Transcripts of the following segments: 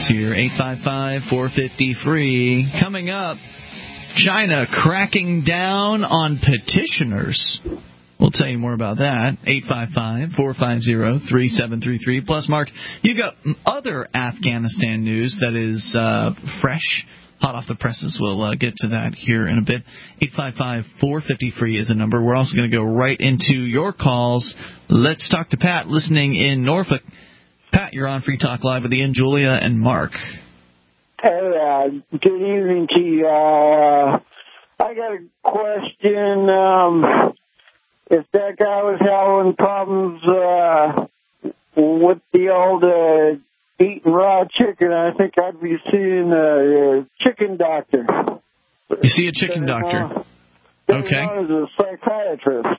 here, 855-450-FREE. Coming up, China cracking down on petitioners. We'll tell you more about that. 855-450-3733. Plus, Mark, you got other Afghanistan news that is fresh, hot off the presses. We'll get to that here in a bit. 855-450-FREE is the number. We're also going to go right into your calls. Let's talk to Pat, listening in Norfolk. Pat, you're on Free Talk Live with Ian, Julia, and Mark. Hey, good evening to you. I got a question. If that guy was having problems with the old eating raw chicken, I think I'd be seeing a chicken doctor. You see a chicken doctor? Okay. As a psychiatrist.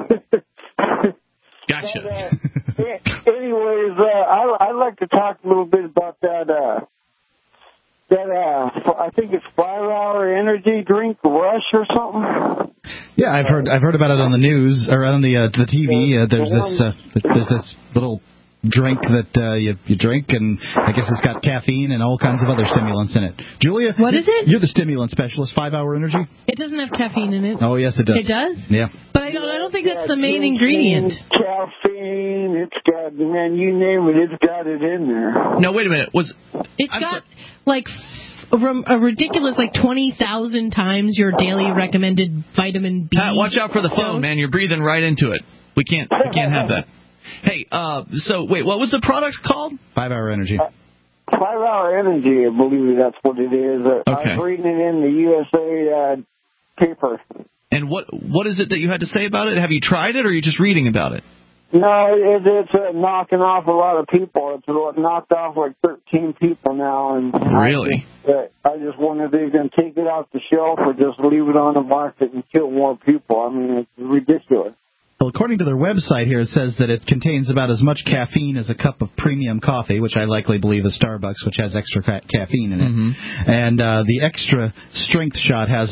Gotcha. But, anyways, I'd like to talk a little bit about that I think it's 5-hour energy drink rush or something. Yeah, I've heard about it on the news or on the TV. There's this little drink that you drink, and I guess it's got caffeine and all kinds of other stimulants in it. Julia, what is it? You're the stimulant specialist. 5-hour energy. It doesn't have caffeine in it. Oh yes, it does. It does? Yeah. But I don't think that's the main ingredient. Caffeine. It's got, man, you name it, it's got it in there. No, wait a minute. It's got like a ridiculous 20,000 times your daily recommended vitamin B. Pat, watch out for the phone, man. You're breathing right into it. We can't have that. Hey, so wait, what was the product called? 5-hour energy. 5-hour energy, I believe that's what it is. Okay. I was reading it in the USA paper. And what is it that you had to say about it? Have you tried it, or are you just reading about it? No, it's knocking off a lot of people. It's knocked off 13 people now. And really? I just wonder if they're going to take it off the shelf or just leave it on the market and kill more people. I mean, it's ridiculous. Well, according to their website here, it says that it contains about as much caffeine as a cup of premium coffee, which I likely believe is Starbucks, which has extra caffeine in it. Mm-hmm. And the extra strength shot has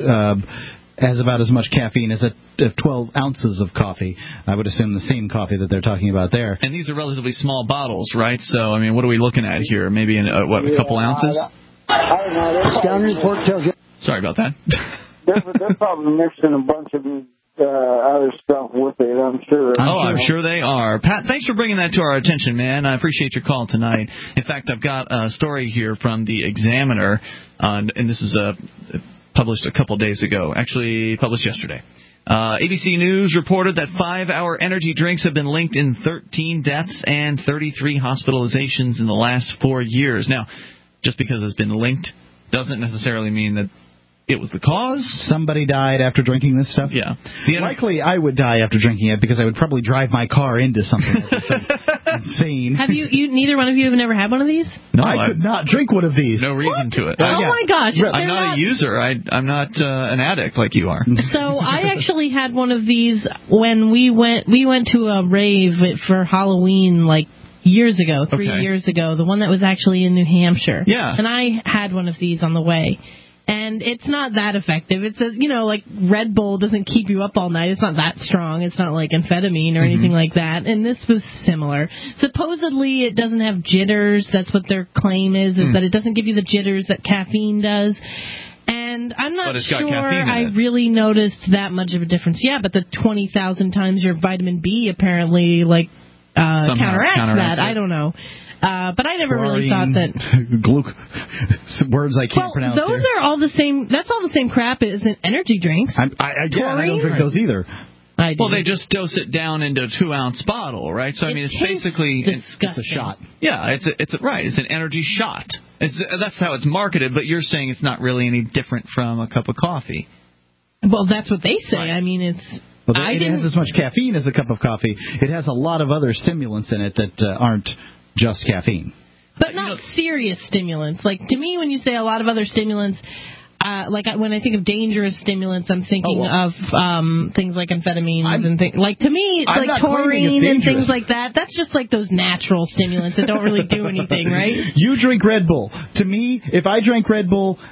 about as much caffeine as 12 ounces of coffee. I would assume the same coffee that they're talking about there. And these are relatively small bottles, right? So, I mean, what are we looking at here? Maybe a couple ounces? I don't know. The scouting report tells you. Sorry about that. They're probably mixing a bunch of other stuff with it, I'm sure. I'm sure they are. Pat, thanks for bringing that to our attention, man. I appreciate your call tonight. In fact, I've got a story here from the Examiner, and this is published a couple days ago, actually published yesterday. ABC News reported that 5-hour energy drinks have been linked in 13 deaths and 33 hospitalizations in the last 4 years. Now, just because it's been linked doesn't necessarily mean that it was the cause. Somebody died after drinking this stuff? Yeah. Likely I would die after drinking it because I would probably drive my car into something insane. Have neither one of you have never had one of these? No, I could not drink one of these. No reason to it. Oh, my gosh. I'm not a user. I'm not an addict like you are. So I actually had one of these when we went to a rave for Halloween, years ago, 3 years ago, the one that was actually in New Hampshire. Yeah. And I had one of these on the way. And it's not that effective. It's Red Bull doesn't keep you up all night. It's not that strong. It's not like amphetamine or anything like that. And this was similar. Supposedly it doesn't have jitters. That's what their claim is that it doesn't give you the jitters that caffeine does. And I'm not sure I really noticed that much of a difference. Yeah, but the 20,000 times your vitamin B apparently counteracts that. I don't know. But I never really thought that. Words I can't pronounce. Those are all the same. That's all the same crap as in energy drinks. I don't drink those either. Well, they just dose it down into a 2-ounce bottle, right? So, I mean, it's basically it's a shot. Yeah, it's an energy shot. That's how it's marketed, but you're saying it's not really any different from a cup of coffee. Well, that's what they say. Right. I mean, it's... Well, it has as much caffeine as a cup of coffee. It has a lot of other stimulants in it that aren't just caffeine. But not serious stimulants. To me, when you say a lot of other stimulants... when I think of dangerous stimulants, I'm thinking of things like amphetamines and things. To me, it's like taurine and things like that. That's just those natural stimulants that don't really do anything, right? You drink Red Bull. To me, if I drank Red Bull,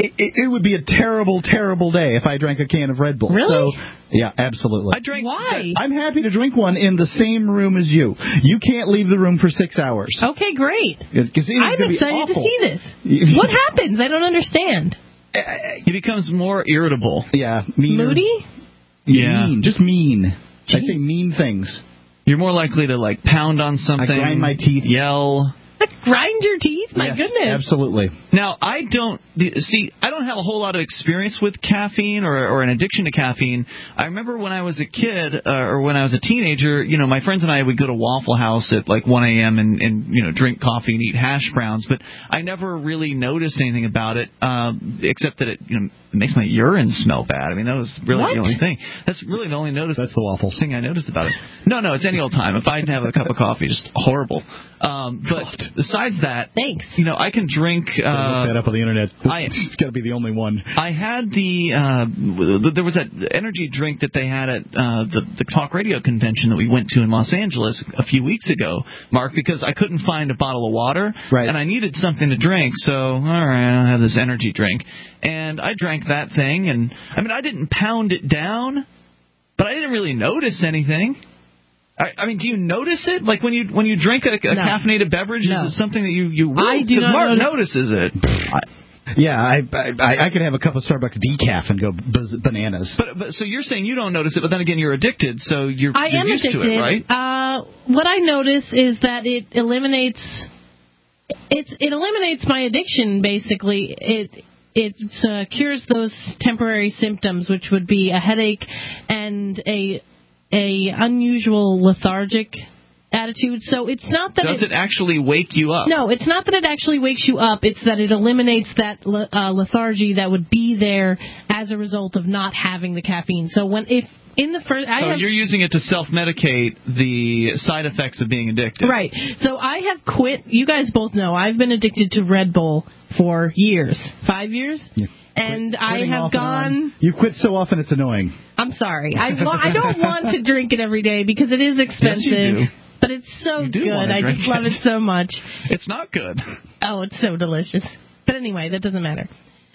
it would be a terrible, terrible day if I drank a can of Red Bull. Really? So, yeah, absolutely. Why? I'm happy to drink one in the same room as you. You can't leave the room for 6 hours. Okay, great. I'm excited to see this. What happens? I don't understand. He becomes more irritable. Yeah. Meaner. Moody? Yeah. Mean. Just mean. Jeez. I say mean things. You're more likely to, like, pound on something. I grind my teeth. Yell. Grind your teeth? My goodness. Absolutely. Now, I don't have a whole lot of experience with caffeine or an addiction to caffeine. I remember when I was a kid or when I was a teenager, my friends and I would go to Waffle House at like 1 a.m. and drink coffee and eat hash browns, but I never really noticed anything about it except that it makes my urine smell bad. I mean, that was really the only thing. That's really the only That's the waffles thing I noticed about it. No, it's any old time. If I didn't have a cup of coffee, just horrible. But besides that, thanks. I can drink. Look that up on the internet. It's got to be the only one. I had there was that energy drink that they had at the talk radio convention that we went to in Los Angeles a few weeks ago, Mark, because I couldn't find a bottle of water, and I needed something to drink. So, all right, I'll have this energy drink, and I drank that thing, and I mean, I didn't pound it down, but I didn't really notice anything. I mean, do you notice it? Like when you drink a caffeinated beverage, is it something that you will? I do not Mark notices it. I could have a cup of Starbucks decaf and go bananas. But so you're saying you don't notice it, but then again you're addicted, so you're used addicted. to it, right? What I notice is that it eliminates my addiction. Basically, it cures those temporary symptoms, which would be a headache and a unusual lethargic attitude. So it's not that it actually wake you up? No, it's not that it actually wakes you up. It's that it eliminates that lethargy that would be there as a result of not having the caffeine. So you're using it to self-medicate the side effects of being addicted. Right. So I have quit. You guys both know I've been addicted to Red Bull for years. 5 years? Yeah. And I have gone... You quit so often it's annoying. I'm sorry. I don't want to drink it every day because it is expensive. Yes, you do. But it's so good. I just love it so much. It's not good. Oh, it's so delicious. But anyway, that doesn't matter.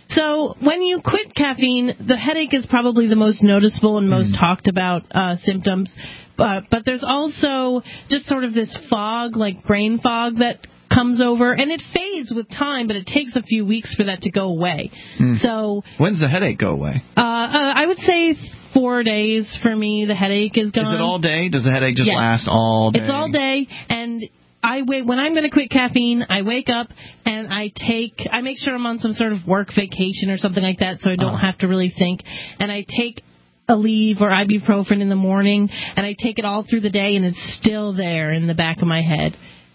So when you quit caffeine, the headache is probably the most noticeable and most talked about symptoms. But there's also just sort of this fog, like brain fog, that comes over, and it fades with time, but it takes a few weeks for that to go away. So when's the headache go away? I would say 4 days for me. The headache is gone. Is it all day? Does the headache just last all day? It's all day, and when I'm going to quit caffeine, I wake up and I make sure I'm on some sort of work vacation or something like that, so I don't have to really think, and I take Aleve or ibuprofen in the morning, and I take it all through the day, and it's still there in the back of my head.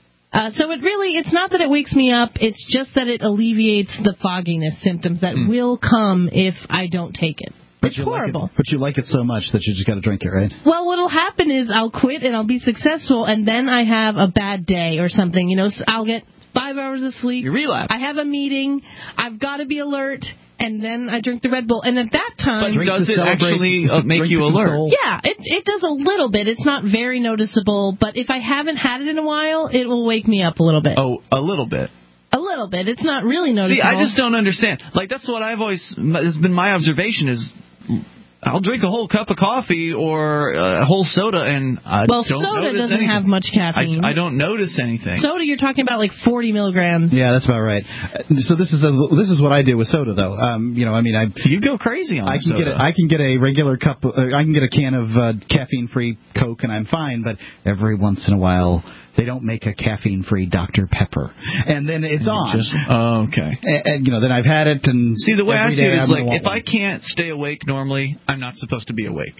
So it's not that it wakes me up, it's just that it alleviates the fogginess symptoms that will come if I don't take it. It's horrible. But you like it so much that you just got to drink it, right? Well, what'll happen is I'll quit and I'll be successful, and then I have a bad day or something. I'll get 5 hours of sleep. You relapse. I have a meeting. I've got to be alert. And then I drink the Red Bull. And at that time... But does it actually make you alert? Yeah, it does a little bit. It's not very noticeable. But if I haven't had it in a while, it will wake me up a little bit. Oh, a little bit. A little bit. It's not really noticeable. See, I just don't understand. Like, that's what has been my observation is... I'll drink a whole cup of coffee or a whole soda, and I don't notice anything. Well, soda doesn't have much caffeine. I don't notice anything. Soda, you're talking about like 40 milligrams. Yeah, that's about right. So this is what I do with soda, though. You go crazy on soda. I can get a regular cup. I can get a can of caffeine-free Coke, and I'm fine. But every once in a while, they don't make a caffeine-free Dr. Pepper, and then it's on. Okay. And then I've had it, and see, the way I see it is like if I can't stay awake normally, I'm not supposed to be awake.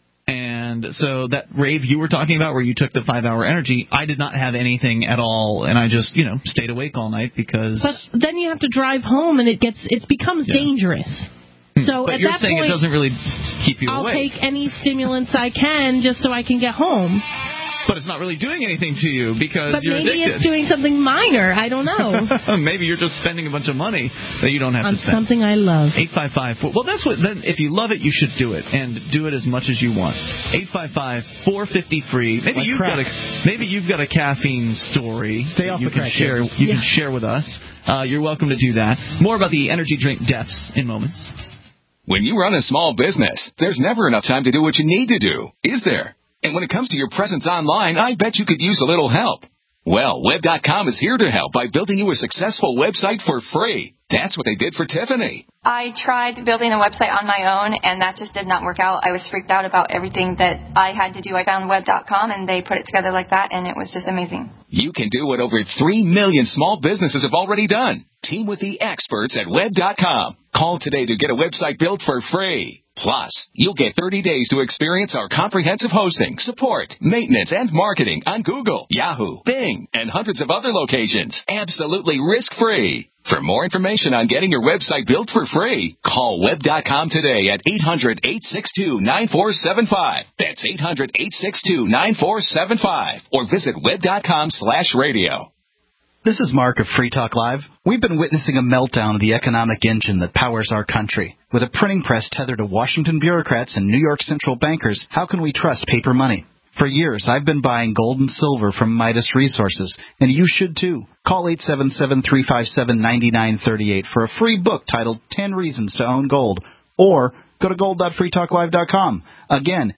And so that rave you were talking about where you took the 5-hour energy, I did not have anything at all, and I just, stayed awake all night because... But then you have to drive home, and it becomes dangerous. So but at you're that saying point, it doesn't really keep you awake. I'll take any stimulants I can just so I can get home. But it's not really doing anything to you because But you're maybe addicted. it's doing something minor. I don't know. Maybe you're just spending a bunch of money that you don't have On to spend. something I love. 855. Well, that's what. Then, if you love it, you should do it, and do it as much as you want. 855-450-FREE. Maybe you've got a caffeine story. Stay off you the can crack, share. kids. You can share with us. You're welcome to do that. More about the energy drink deaths in moments. When you run a small business, there's never enough time to do what you need to do, is there? And when it comes to your presence online, I bet you could use a little help. Well, Web.com is here to help by building you a successful website for free. That's what they did for Tiffany. I tried building a website on my own, and that just did not work out. I was freaked out about everything that I had to do. I found Web.com, and they put it together like that, and it was just amazing. You can do what over 3 million small businesses have already done. Team with the experts at Web.com. Call today to get a website built for free. Plus, you'll get 30 days to experience our comprehensive hosting, support, maintenance, and marketing on Google, Yahoo, Bing, and hundreds of other locations. Absolutely risk-free. For more information on getting your website built for free, call Web.com today at 800-862-9475. That's 800-862-9475. Or visit Web.com/radio. This is Mark of Free Talk Live. We've been witnessing a meltdown of the economic engine that powers our country. With a printing press tethered to Washington bureaucrats and New York central bankers, how can we trust paper money? For years, I've been buying gold and silver from Midas Resources, and you should too. Call 877-357-9938 for a free book titled 10 Reasons to Own Gold, or go to gold.freetalklive.com. Again,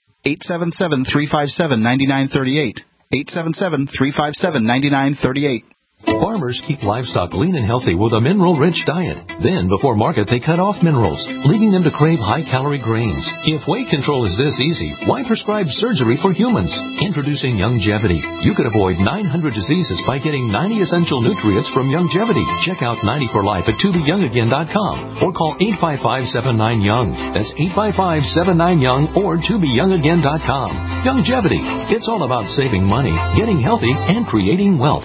877-357-9938. 877-357-9938. Farmers keep livestock lean and healthy with a mineral-rich diet. Then, before market, they cut off minerals, leaving them to crave high-calorie grains. If weight control is this easy, why prescribe surgery for humans? Introducing Youngevity. You could avoid 900 diseases by getting 90 essential nutrients from Youngevity. Check out 90 for Life at tobeyoungagain.com or call 855-79-YOUNG. That's 855-79-YOUNG or tobeyoungagain.com. Youngevity. It's all about saving money, getting healthy, and creating wealth.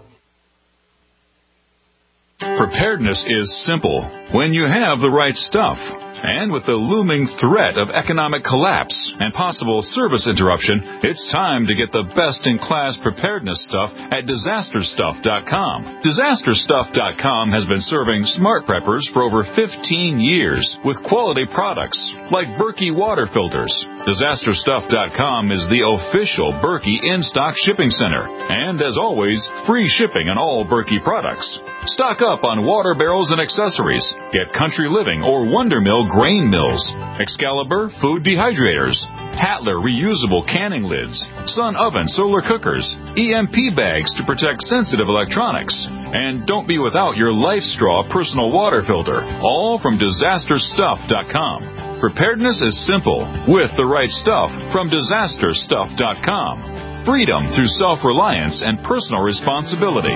Preparedness is simple when you have the right stuff. And with the looming threat of economic collapse and possible service interruption, it's time to get the best-in-class preparedness stuff at DisasterStuff.com. DisasterStuff.com has been serving smart preppers for over 15 years with quality products like Berkey water filters. DisasterStuff.com is the official Berkey in-stock shipping center. And as always, free shipping on all Berkey products. Stock up on water barrels and accessories. Get Country Living or Wonder Mill grain mills, Excalibur food dehydrators, Hatler reusable canning lids, Sun oven solar cookers, EMP bags to protect sensitive electronics, and don't be without your Life Straw personal water filter, all from DisasterStuff.com. Preparedness is simple with the right stuff from DisasterStuff.com. Freedom through self-reliance and personal responsibility.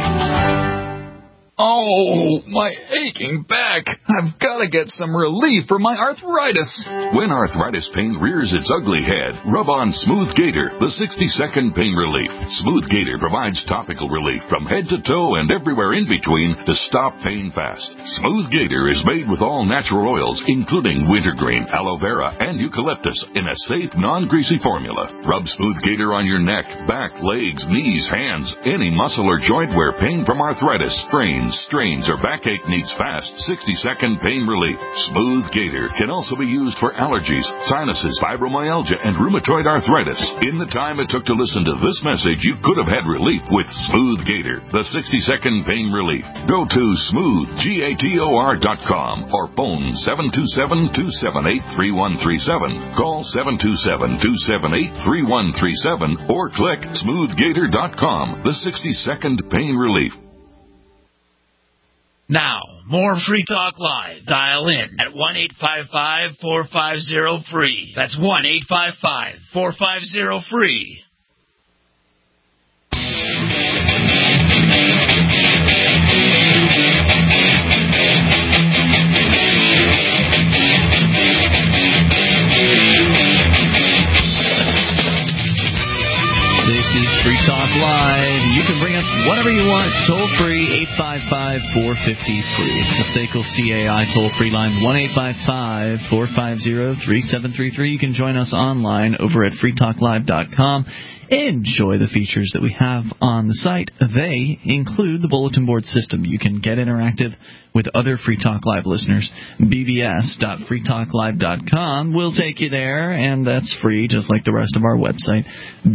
Oh, my aching back. I've got to get some relief from my arthritis. When arthritis pain rears its ugly head, rub on Smooth Gator, the 60-second pain relief. Smooth Gator provides topical relief from head to toe and everywhere in between to stop pain fast. Smooth Gator is made with all natural oils, including wintergreen, aloe vera, and eucalyptus in a safe, non-greasy formula. Rub Smooth Gator on your neck, back, legs, knees, hands, any muscle or joint where pain from arthritis, sprains, strains, or backache needs fast 60-second pain relief. Smooth Gator can also be used for allergies, sinuses, fibromyalgia, and rheumatoid arthritis. In the time it took to listen to this message, you could have had relief with Smooth Gator, the 60-second pain relief. Go to smoothgator.com or phone 727-278-3137. Call 727-278-3137 or click smoothgator.com, the 60-second pain relief. Now, more Free Talk Live. Dial in at 1-855-450-FREE. That's 1-855-450-FREE. This is Free Talk Live. You can bring up whatever you want, toll-free, 855-450-FREE. It's the SACL CAI toll-free line, 1-855-450-3733. You can join us online over at freetalklive.com. enjoy the features that we have on the site. They include the bulletin board system. You can get interactive with other Free Talk Live listeners. bbs.freetalklive.com will take you there, and that's free, just like the rest of our website,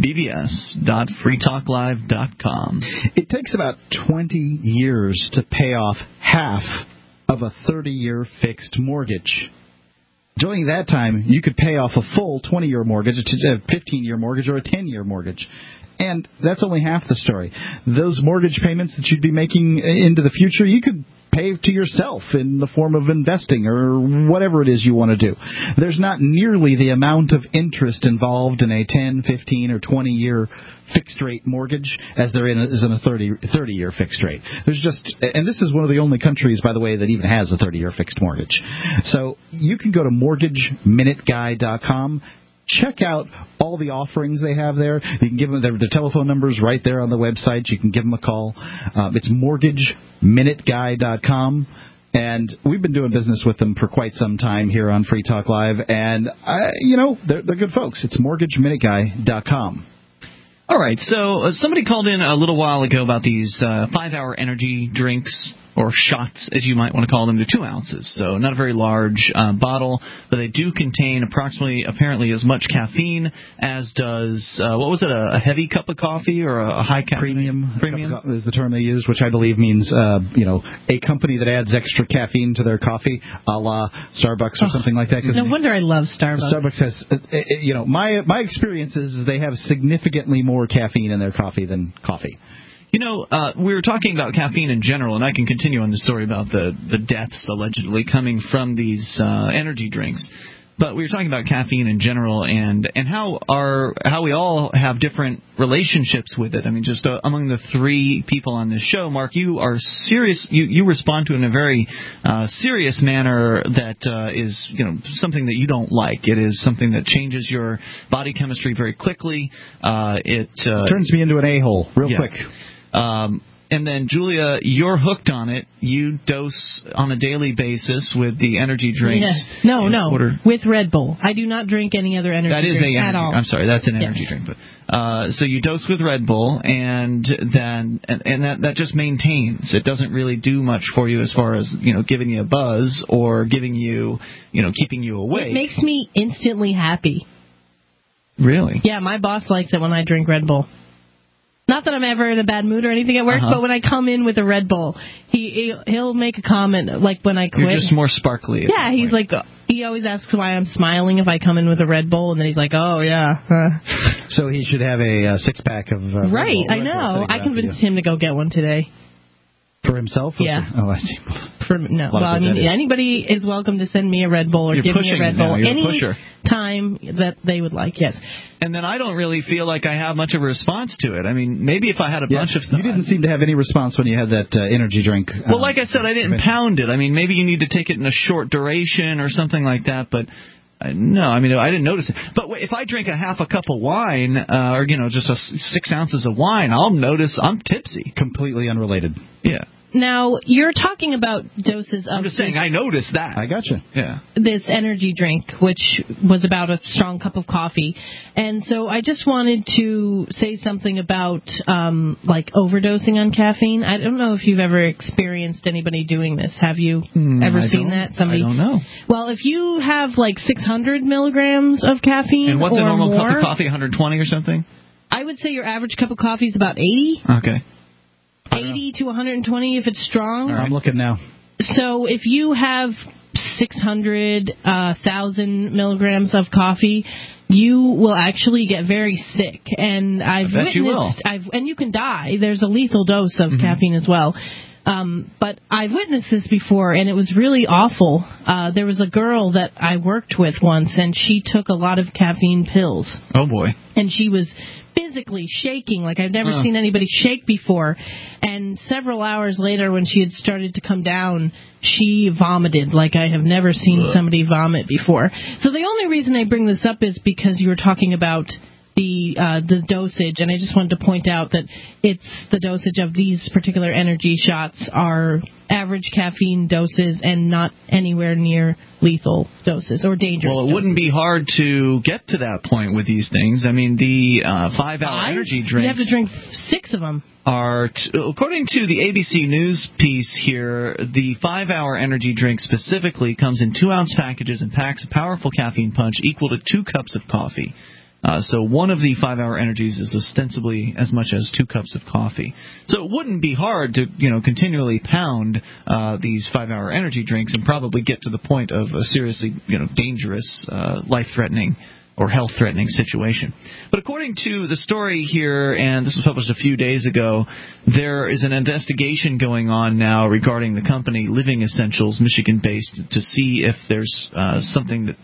bbs.freetalklive.com. It takes about 20 years to pay off half of a 30-year fixed mortgage. During that time, you could pay off a full 20-year mortgage, a 15-year mortgage, or a 10-year mortgage. And that's only half the story. Those mortgage payments that you'd be making into the future, you could pay to yourself in the form of investing or whatever it is you want to do. There's not nearly the amount of interest involved in a 10, 15, or 20-year fixed-rate mortgage as there is in a 30-year fixed rate. There's just, and this is one of the only countries, by the way, that even has a 30-year fixed mortgage. So you can go to mortgageminuteguy.com. Check out all the offerings they have there. You can give them their telephone numbers right there on the website. You can give them a call. It's mortgageminuteguy.com. And we've been doing business with them for quite some time here on Free Talk Live. And, they're good folks. It's mortgageminuteguy.com. All right, so somebody called in a little while ago about these 5-hour energy drinks, or shots, as you might want to call them. They're 2 ounces, so not a very large bottle, but they do contain apparently as much caffeine as does, a heavy cup of coffee or a high caffeine? Premium is the term they use, which I believe means, a company that adds extra caffeine to their coffee, a la Starbucks or something like that. No wonder I love Starbucks. Starbucks has, my experience is they have significantly more caffeine in their coffee than coffee. We were talking about caffeine in general, and I can continue on the story about the deaths allegedly coming from these energy drinks. But we were talking about caffeine in general and how we all have different relationships with it. I mean, just among the 3 people on this show, Mark, you are serious. You respond to it in a very serious manner that is, something that you don't like. It is something that changes your body chemistry very quickly. It turns me into an a-hole real quick. And then, Julia, you're hooked on it. You dose on a daily basis with the energy drinks. Yeah. No. With Red Bull. I do not drink any other energy drink at all. I'm sorry, that's an energy drink. But so you dose with Red Bull, and then that just maintains. It doesn't really do much for you as far as giving you a buzz or giving you keeping you awake. It makes me instantly happy. Really? Yeah, my boss likes it when I drink Red Bull. Not that I'm ever in a bad mood or anything at work, but when I come in with a Red Bull, he'll make a comment like when I quit. You're just more sparkly. Yeah, he's like, he always asks why I'm smiling if I come in with a Red Bull, and then he's like, oh, yeah. So he should have a 6-pack of Red Right, Bull, I know. I convinced him to go get one today. For himself? Yeah. I see. No. Well, I mean, anybody is welcome to send me a Red Bull or give me a Red Bull any time that they would like, yes. And then I don't really feel like I have much of a response to it. I mean, maybe if I had a bunch of stuff. You didn't seem to have any response when you had that energy drink. Well, like I said, I didn't pound it. I mean, maybe you need to take it in a short duration or something like that, but... No, I mean, I didn't notice it. But if I drink a half a cup of wine, or, just 6 ounces of wine, I'll notice I'm tipsy. Completely unrelated. Yeah. Now, you're talking about doses of... I'm just saying, I noticed that. I gotcha. Yeah. This energy drink, which was about a strong cup of coffee. And so I just wanted to say something about, overdosing on caffeine. I don't know if you've ever experienced anybody doing this. Have you ever seen that? I don't know. Well, if you have, 600 milligrams of caffeine and what's or a normal more, cup of coffee, 120 or something? I would say your average cup of coffee is about 80. Okay. 80 to 120 if it's strong. Right. I'm looking now. So if you have 600,000 milligrams of coffee, you will actually get very sick. And I've witnessed, you will. And you can die. There's a lethal dose of caffeine as well. But I've witnessed this before, and it was really awful. There was a girl that I worked with once, and she took a lot of caffeine pills. Oh, boy. And she was physically shaking like I've never seen anybody shake before. And several hours later, when she had started to come down, she vomited like I have never seen somebody vomit before. So the only reason I bring this up is because you were talking about the dosage, and I just wanted to point out that it's the dosage of these particular energy shots are average caffeine doses and not anywhere near lethal doses or dangerous. Well, it wouldn't be hard to get to that point with these things. I mean, the 5-hour energy drinks. You have to drink 6 of them. According to the ABC News piece here, the 5-hour energy drink specifically comes in 2-ounce packages and packs a powerful caffeine punch equal to 2 cups of coffee. So one of the 5-hour energies is ostensibly as much as 2 cups of coffee. So it wouldn't be hard to, continually pound these 5-hour energy drinks and probably get to the point of a seriously, dangerous, life-threatening or health-threatening situation. But according to the story here, and this was published a few days ago, there is an investigation going on now regarding the company Living Essentials, Michigan-based, to see if there's something that,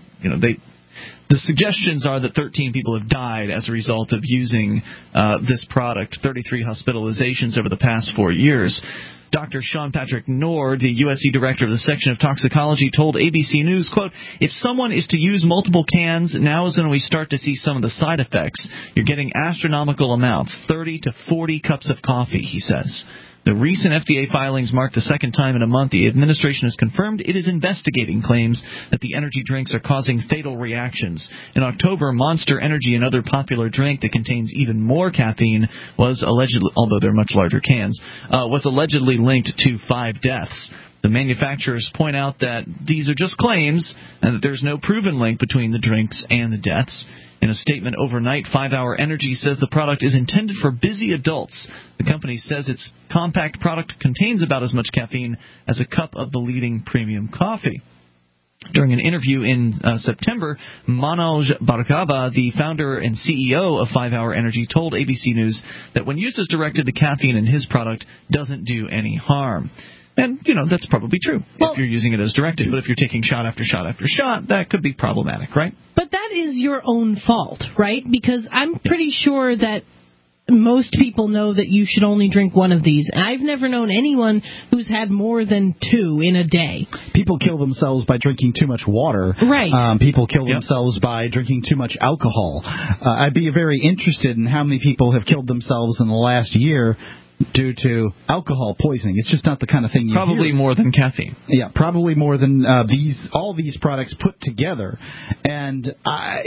the suggestions are that 13 people have died as a result of using this product, 33 hospitalizations over the past 4 years. Dr. Sean Patrick Nord, the USC director of the section of toxicology, told ABC News, quote, "If someone is to use multiple cans, now is when we start to see some of the side effects. You're getting astronomical amounts, 30 to 40 cups of coffee," he says. The recent FDA filings mark the second time in a month the administration has confirmed it is investigating claims that the energy drinks are causing fatal reactions. In October, Monster Energy, another popular drink that contains even more caffeine, was allegedly, although they're much larger cans, was allegedly linked to 5 deaths. The manufacturers point out that these are just claims and that there's no proven link between the drinks and the deaths. In a statement overnight, 5-Hour Energy says the product is intended for busy adults. The company says its compact product contains about as much caffeine as a cup of the leading premium coffee. During an interview in September, Manoj Bhargava, the founder and CEO of 5-Hour Energy, told ABC News that when used as directed, the caffeine in his product doesn't do any harm. And, that's probably true if you're using it as directed. But if you're taking shot after shot after shot, that could be problematic, right? But that is your own fault, right? Because I'm pretty sure that most people know that you should only drink one of these. I've never known anyone who's had more than 2 in a day. People kill themselves by drinking too much water. Right. People kill themselves by drinking too much alcohol. I'd be very interested in how many people have killed themselves in the last year due to alcohol poisoning. It's just not the kind of thing you probably hear. More than caffeine. Yeah, probably more than all these products put together. And I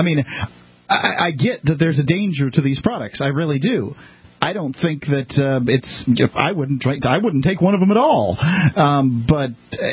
get that there's a danger to these products. I really do. I don't think that I wouldn't take one of them at all. But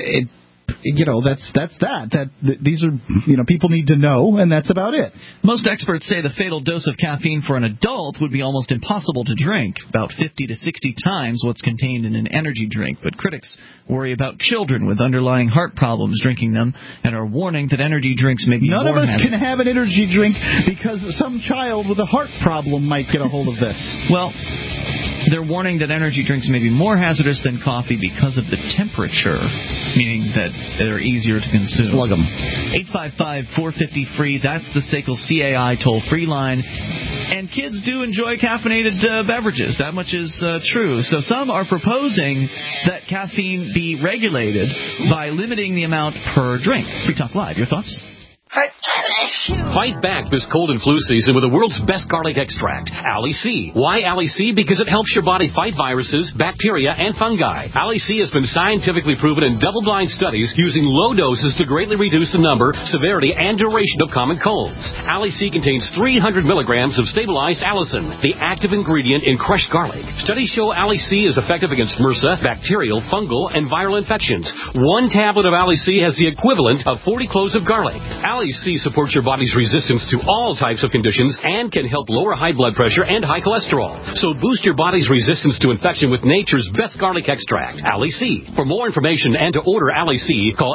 these are, people need to know, and that's about it. Most experts say the fatal dose of caffeine for an adult would be almost impossible to drink, about 50 to 60 times what's contained in an energy drink. But critics worry about children with underlying heart problems drinking them and are warning that energy drinks may be None more of us hazardous. can have an energy drink because some child with a heart problem might get a hold of this. Well, they're warning that energy drinks may be more hazardous than coffee because of the temperature, meaning that they're easier to consume. Slug them. 855-450-FREE. That's the SACL CAI toll-free line. And kids do enjoy caffeinated beverages. That much is true. So some are proposing that caffeine be regulated by limiting the amount per drink. Free Talk Live. Your thoughts? Fight back this cold and flu season with the world's best garlic extract, Ali C. Why Ali C? Because it helps your body fight viruses, bacteria, and fungi. Ali C has been scientifically proven in double-blind studies using low doses to greatly reduce the number, severity, and duration of common colds. Ali C contains 300 milligrams of stabilized allicin, the active ingredient in crushed garlic. Studies show Ali C is effective against MRSA, bacterial, fungal, and viral infections. 1 tablet of Ali C has the equivalent of 40 cloves of garlic. Ali C supports your body's resistance to all types of conditions and can help lower high blood pressure and high cholesterol. So boost your body's resistance to infection with nature's best garlic extract, Ali C. For more information and to order Ali C, call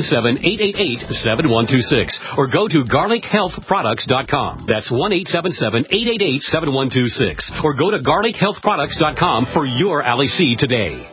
877-888-7126 or go to garlichealthproducts.com. That's 1-877-888-7126 or go to garlichealthproducts.com for your Ali C today.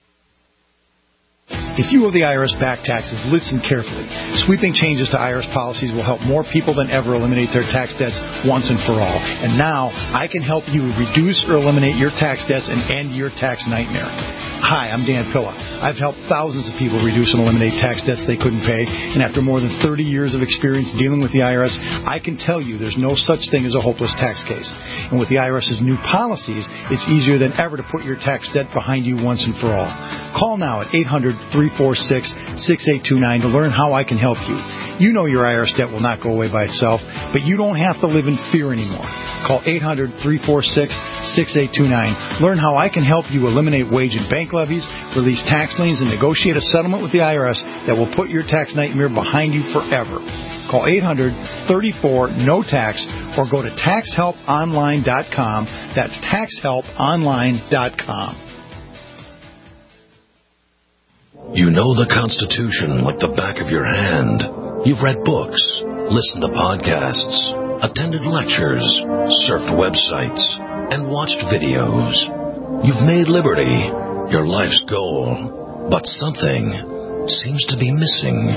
If you owe the IRS back taxes, listen carefully. Sweeping changes to IRS policies will help more people than ever eliminate their tax debts once and for all. And now, I can help you reduce or eliminate your tax debts and end your tax nightmare. Hi, I'm Dan Pilla. I've helped thousands of people reduce and eliminate tax debts they couldn't pay, and after more than 30 years of experience dealing with the IRS, I can tell you there's no such thing as a hopeless tax case. And with the IRS's new policies, it's easier than ever to put your tax debt behind you once and for all. Call now at 800-346-6829 to learn how I can help you. You know your IRS debt will not go away by itself, but you don't have to live in fear anymore. Call 800-346-6829. Learn how I can help you eliminate wage and bank levies, release tax liens, and negotiate a settlement with the IRS that will put your tax nightmare behind you forever. Call 800-34-NO-TAX or go to taxhelponline.com. That's taxhelponline.com. You know the Constitution like the back of your hand. You've read books, listened to podcasts, attended lectures, surfed websites, and watched videos. You've made liberty your life's goal, but something seems to be missing.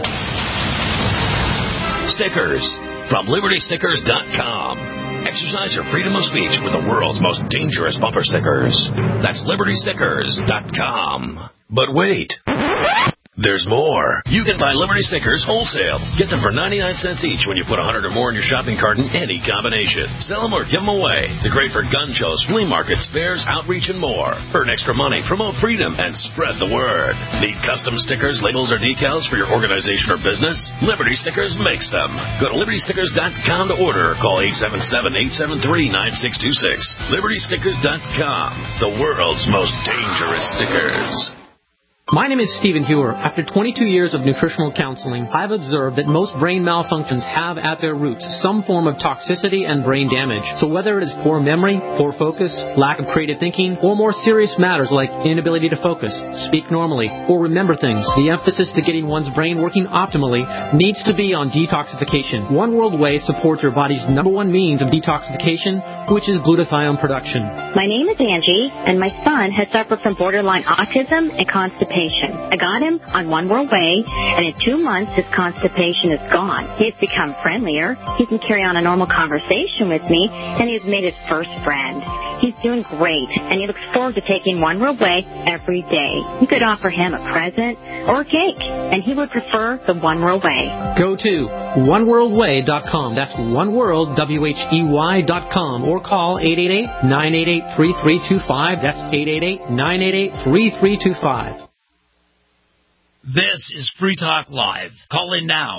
Stickers from LibertyStickers.com. Exercise your freedom of speech with the world's most dangerous bumper stickers. That's LibertyStickers.com. But wait. There's more. You can buy Liberty Stickers wholesale. Get them for 99 cents each when you put 100 or more in your shopping cart in any combination. Sell them or give them away. They're great for gun shows, flea markets, fairs, outreach, and more. Earn extra money, promote freedom, and spread the word. Need custom stickers, labels, or decals for your organization or business? Liberty Stickers makes them. Go to LibertyStickers.com to order. Call 877-873-9626. LibertyStickers.com. The world's most dangerous stickers. My name is Stephen Hewer. After 22 years of nutritional counseling, I've observed that most brain malfunctions have at their roots some form of toxicity and brain damage. So whether it is poor memory, poor focus, lack of creative thinking, or more serious matters like inability to focus, speak normally, or remember things, the emphasis to getting one's brain working optimally needs to be on detoxification. One World Whey supports your body's number one means of detoxification, which is glutathione production. My name is Angie, and my son has suffered from borderline autism and constipation. I got him on One World Whey, and in 2 months, his constipation is gone. He has become friendlier. He can carry on a normal conversation with me, and he has made his first friend. He's doing great, and he looks forward to taking One World Whey every day. You could offer him a present or a cake, and he would prefer the One World Whey. Go to oneworldwhey.com. That's oneworld, WHEY.com, or call 888-988-3325. That's 888-988-3325. This is Free Talk Live. Call in now,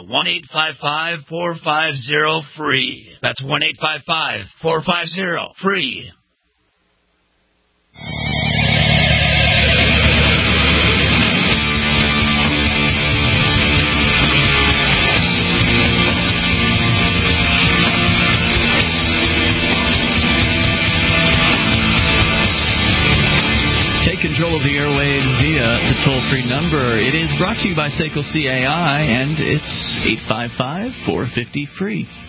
1-855-450-FREE. That's 1-855-450-FREE. Take control of the airwaves via the toll-free number. It is brought to you by Seiko CAI, and it's 855-450-FREE.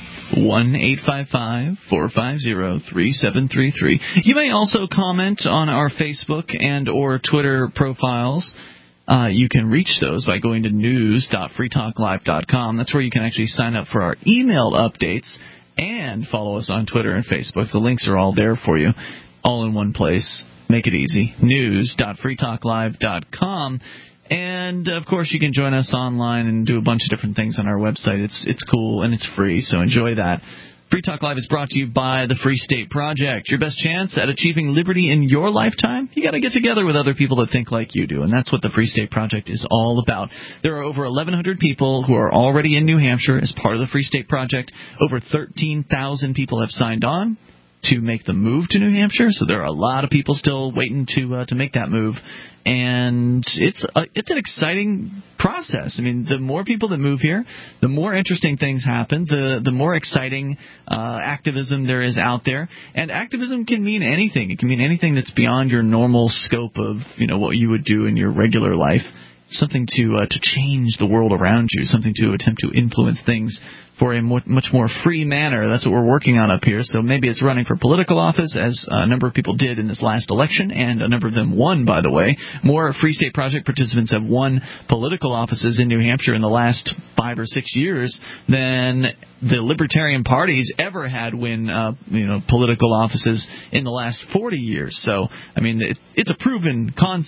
1-855-450-3733. You may also comment on our Facebook and or Twitter profiles. You can reach those by going to news.freetalklive.com. That's where you can actually sign up for our email updates and follow us on Twitter and Facebook. The links are all there for you, all in one place. Make it easy. News.freetalklive.com. And, of course, you can join us online and do a bunch of different things on our website. It's cool and it's free, so enjoy that. Free Talk Live is brought to you by the Free State Project. Your best chance at achieving liberty in your lifetime? You got to get together with other people that think like you do, and that's what the Free State Project is all about. There are over 1,100 people who are already in New Hampshire as part of the Free State Project. Over 13,000 people have signed on to make the move to New Hampshire, so there are a lot of people still waiting to make that move, and it's an exciting process. I mean, the more people that move here, the more interesting things happen, the more exciting activism there is out there, and activism can mean anything. It can mean anything that's beyond your normal scope of what you would do in your regular life. Something to change the world around you, something to attempt to influence things for a much more free manner. That's what we're working on up here. So maybe it's running for political office, as a number of people did in this last election, and a number of them won, by the way. More Free State Project participants have won political offices in New Hampshire in the last 5 or 6 years than the Libertarian parties ever had win political offices in the last 40 years. So, I mean, it's a proven concept.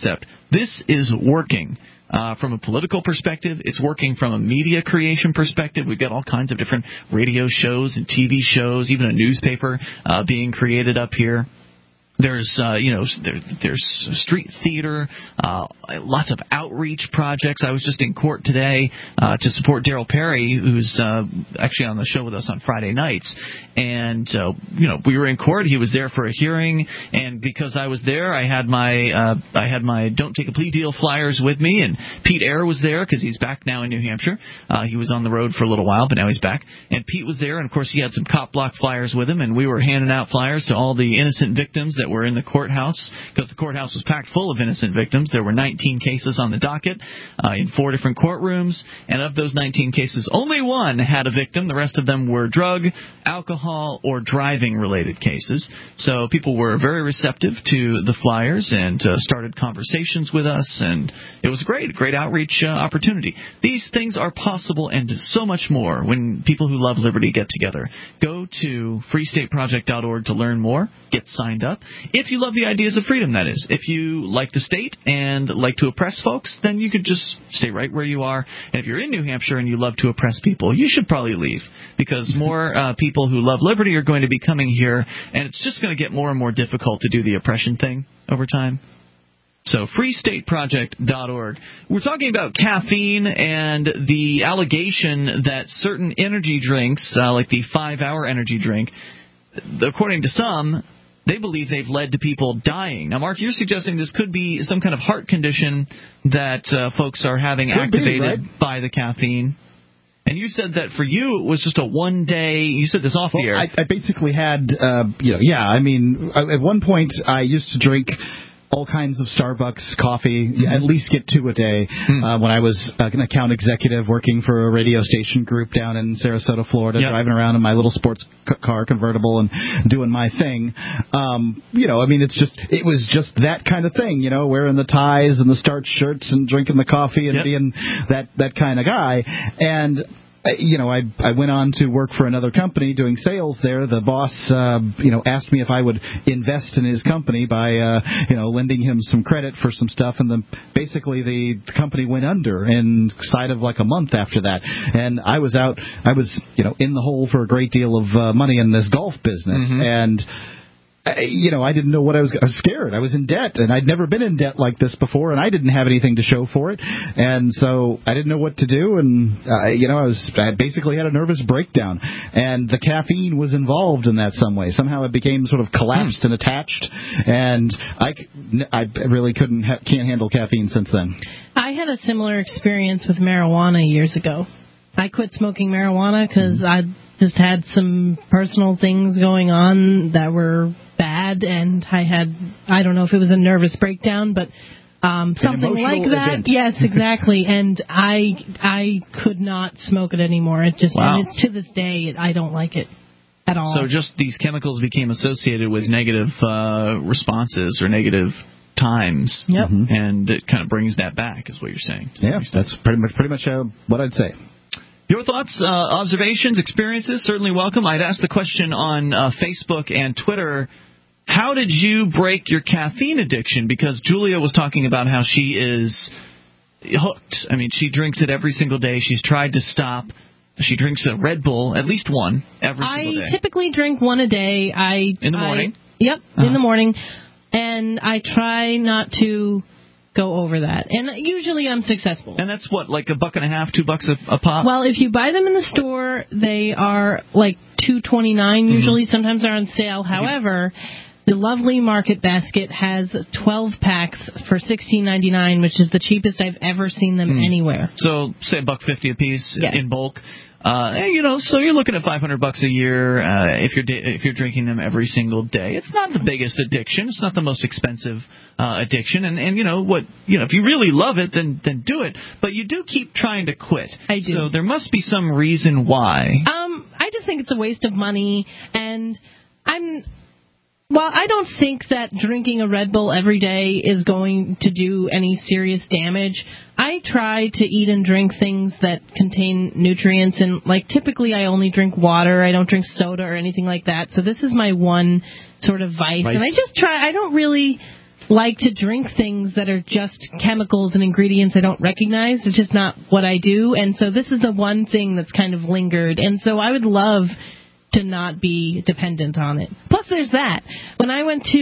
This is working. From a political perspective, it's working from a media creation perspective. We've got all kinds of different radio shows and TV shows, even a newspaper being created up here. There's there's street theater, lots of outreach projects. I was just in court today to support Daryl Perry, who's actually on the show with us on Friday nights. And we were in court. He was there for a hearing, and because I was there, I had my Don't Take a Plea Deal flyers with me. And Pete Eyre was there because he's back now in New Hampshire. He was on the road for a little while, but now he's back. And Pete was there, and of course he had some cop block flyers with him, and we were handing out flyers to all the innocent victims that were in the courthouse, because the courthouse was packed full of innocent victims. There were 19 cases on the docket in 4 different courtrooms, and of those 19 cases, only one had a victim. The rest of them were drug, alcohol, or driving-related cases. So people were very receptive to the flyers and started conversations with us, and it was a great outreach opportunity. These things are possible and so much more when people who love liberty get together. Go to freestateproject.org to learn more. Get signed up. If you love the ideas of freedom, that is. If you like the state and like to oppress folks, then you could just stay right where you are. And if you're in New Hampshire and you love to oppress people, you should probably leave, because more people who love liberty are going to be coming here, and it's just going to get more and more difficult to do the oppression thing over time. So freestateproject.org. We're talking about caffeine and the allegation that certain energy drinks, like the 5-Hour Energy drink, according to some, they believe they've led to people dying. Now, Mark, you're suggesting this could be some kind of heart condition that folks are having activated by the caffeine. And you said that for you it was just a one-day. You said this off the air. I basically had, at one point I used to drink all kinds of Starbucks coffee, at least get 2 a day. When I was an account executive working for a radio station group down in Sarasota, Florida, driving around in my little sports car convertible and doing my thing. It was just that kind of thing, wearing the ties and the starched shirts and drinking the coffee and being that kind of guy. And I went on to work for another company doing sales there. The boss, asked me if I would invest in his company by, lending him some credit for some stuff. And basically the company went under inside of like a month after that. And I was in the hole for a great deal of money in this golf business. And I didn't know what I was scared. I was in debt, and I'd never been in debt like this before, and I didn't have anything to show for it. And so I didn't know what to do, and I basically had a nervous breakdown. And the caffeine was involved in that some way. Somehow it became sort of collapsed and attached, and I really can't handle caffeine since then. I had a similar experience with marijuana years ago. I quit smoking marijuana because I just had some personal things going on that were bad, and I don't know if it was a nervous breakdown, but something like that. Event. Yes, exactly. And I could not smoke it anymore. It just, and it's to this day, I don't like it at all. So just these chemicals became associated with negative responses or negative times, and it kind of brings that back, is what you're saying. Yeah, that's pretty much what I'd say. Your thoughts, observations, experiences, certainly welcome. I'd ask the question on Facebook and Twitter, how did you break your caffeine addiction? Because Julia was talking about how she is hooked. I mean, she drinks it every single day. She's tried to stop. She drinks a Red Bull, at least one, every single day. I typically drink one a day. In the morning? Yep, in the morning. And I try not to go over that. And usually I'm successful. And that's what, like $1.50, $2 a pop? Well, if you buy them in the store, they are like $2.29 usually. Sometimes they're on sale. However, the lovely Market Basket has 12 packs for $16.99, which is the cheapest I've ever seen them anywhere. So, say $1.50 a piece in bulk. So you're looking at $500 a year if you're drinking them every single day. It's not the biggest addiction. It's not the most expensive addiction. And if you really love it, then do it. But you do keep trying to quit. I do. So there must be some reason why. I just think it's a waste of money, and I don't think that drinking a Red Bull every day is going to do any serious damage. I try to eat and drink things that contain nutrients, and typically I only drink water. I don't drink soda or anything like that. So this is my one sort of vice. And I just try. I don't really like to drink things that are just chemicals and ingredients I don't recognize. It's just not what I do. And so this is the one thing that's kind of lingered. And so I would love to not be dependent on it. Plus, there's that. When I went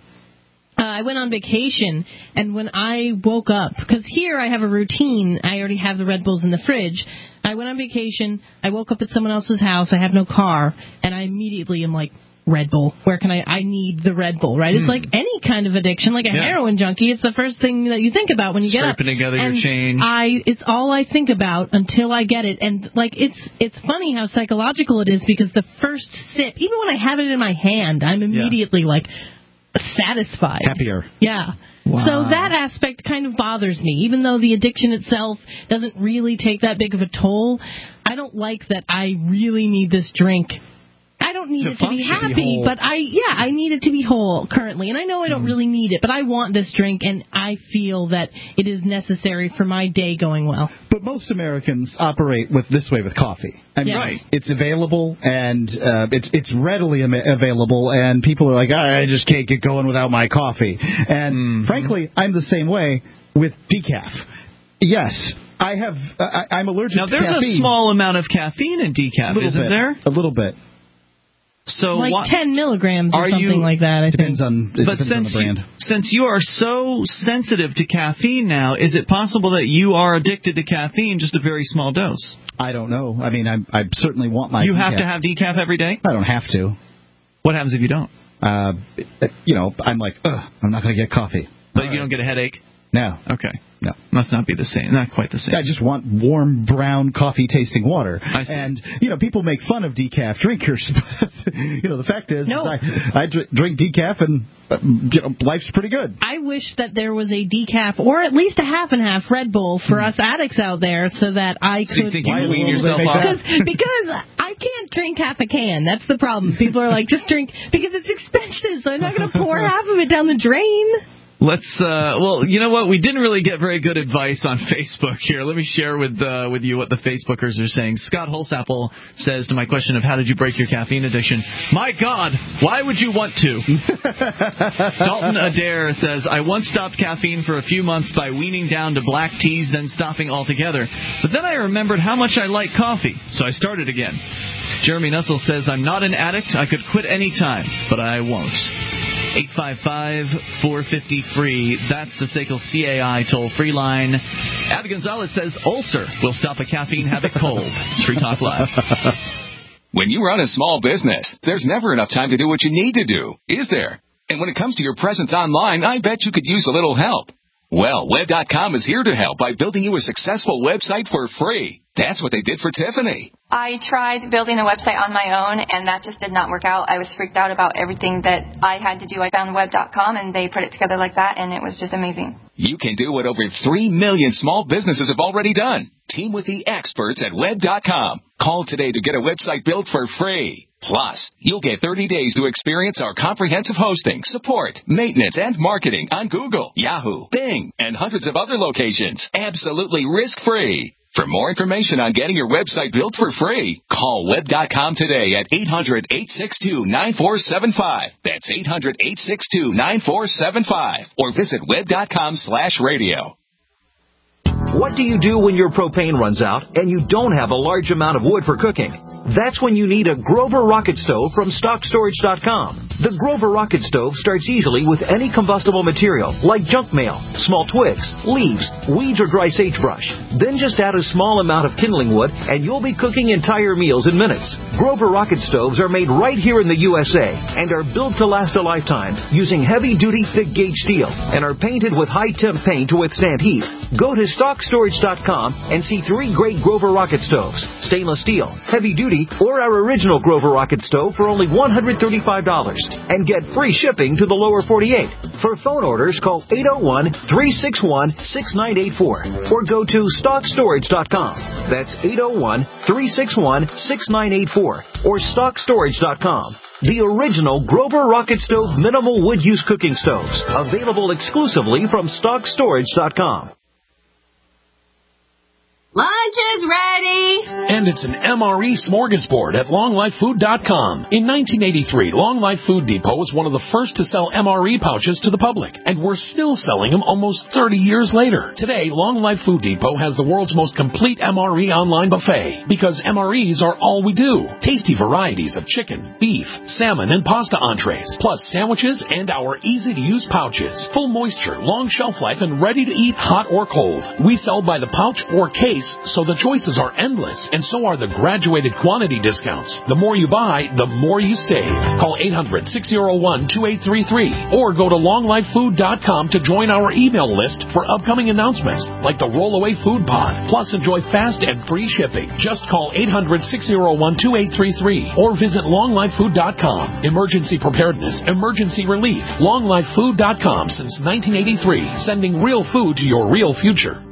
on vacation, and when I woke up, because here I have a routine, I already have the Red Bulls in the fridge. I went on vacation, I woke up at someone else's house, I have no car, and I immediately am like, Red Bull. Where can I need the Red Bull, right? It's like any kind of addiction, like a heroin junkie. It's the first thing that you think about when you get up. Scraping together and your change. It's all I think about until I get it. And like it's funny how psychological it is, because the first sip, even when I have it in my hand, I'm immediately like satisfied. Happier. Yeah. Wow. So that aspect kind of bothers me, even though the addiction itself doesn't really take that big of a toll. I don't like that I really need this drink. I don't need it to be happy, but I need it to be whole currently. And I know I don't really need it, but I want this drink, and I feel that it is necessary for my day going well. But most Americans operate this way with coffee. I mean, it's available, and it's readily available, and people are like, I just can't get going without my coffee. And frankly, I'm the same way with decaf. Yes, I'm allergic to caffeine. Now, there's a small amount of caffeine in decaf, isn't there? A little bit. So like 10 milligrams or something like that, I think. Depends on the brand. Since you are so sensitive to caffeine now, is it possible that you are addicted to caffeine, just a very small dose? I don't know. I mean, I certainly want my You decaf. have to have decaf every day? I don't have to. What happens if you don't? I'm like, I'm not going to get coffee. But you don't get a headache? No. Okay. No. Must not be the same. Not quite the same. I just want warm, brown, coffee-tasting water. I see. And, people make fun of decaf drinkers. But, the fact is I drink decaf, and, life's pretty good. I wish that there was a decaf, or at least a half and half Red Bull for us addicts out there, so that I could... So you think you can wean yourself off? Because I can't drink half a can. That's the problem. People are like, just drink, because it's expensive, so I'm not going to pour half of it down the drain. Let's, well, you know what? We didn't really get very good advice on Facebook here. Let me share with you what the Facebookers are saying. Scott Holsapple says to my question of how did you break your caffeine addiction, my God, why would you want to? Dalton Adair says, I once stopped caffeine for a few months by weaning down to black teas, then stopping altogether. But then I remembered how much I like coffee, so I started again. Jeremy Nussel says, I'm not an addict. I could quit any time, but I won't. 855-450-FREE. That's the SACL CAI toll-free line. Abby Gonzalez says ulcer will stop a caffeine habit cold. It's Free Talk Live. When you run a small business, there's never enough time to do what you need to do, is there? And when it comes to your presence online, I bet you could use a little help. Well, Web.com is here to help by building you a successful website for free. That's what they did for Tiffany. I tried building a website on my own, and that just did not work out. I was freaked out about everything that I had to do. I found Web.com, and they put it together like that, and it was just amazing. You can do what over 3 million small businesses have already done. Team with the experts at Web.com. Call today to get a website built for free. Plus, you'll get 30 days to experience our comprehensive hosting, support, maintenance, and marketing on Google, Yahoo, Bing, and hundreds of other locations. Absolutely risk-free. For more information on getting your website built for free, call Web.com today at 800-862-9475. That's 800-862-9475. Or visit Web.com/radio. What do you do when your propane runs out and you don't have a large amount of wood for cooking? That's when you need a Grover Rocket Stove from StockStorage.com. The Grover Rocket Stove starts easily with any combustible material like junk mail, small twigs, leaves, weeds, or dry sagebrush. Then just add a small amount of kindling wood and you'll be cooking entire meals in minutes. Grover Rocket Stoves are made right here in the USA and are built to last a lifetime using heavy-duty thick-gauge steel and are painted with high-temp paint to withstand heat. Go to StockStorage.com and see 3 great Grover Rocket Stoves, stainless steel, heavy-duty, or our original Grover Rocket Stove for only $135. And get free shipping to the lower 48. For phone orders, call 801-361-6984 or go to StockStorage.com. That's 801-361-6984 or StockStorage.com. The original Grover Rocket Stove minimal wood use cooking stoves, available exclusively from StockStorage.com. Lunch is ready. And it's an MRE smorgasbord at longlifefood.com. In 1983, Long Life Food Depot was one of the first to sell MRE pouches to the public, and we're still selling them almost 30 years later. Today, Long Life Food Depot has the world's most complete MRE online buffet, because MREs are all we do. Tasty varieties of chicken, beef, salmon, and pasta entrees, plus sandwiches and our easy-to-use pouches. Full moisture, long shelf life, and ready to eat hot or cold. We sell by the pouch or case, so the choices are endless, and so are the graduated quantity discounts. The more you buy, the more you save. Call 800-601-2833 or go to longlifefood.com to join our email list for upcoming announcements like the Rollaway Food Pod. Plus, enjoy fast and free shipping. Just call 800-601-2833 or visit longlifefood.com. Emergency preparedness, emergency relief. longlifefood.com since 1983, sending real food to your real future.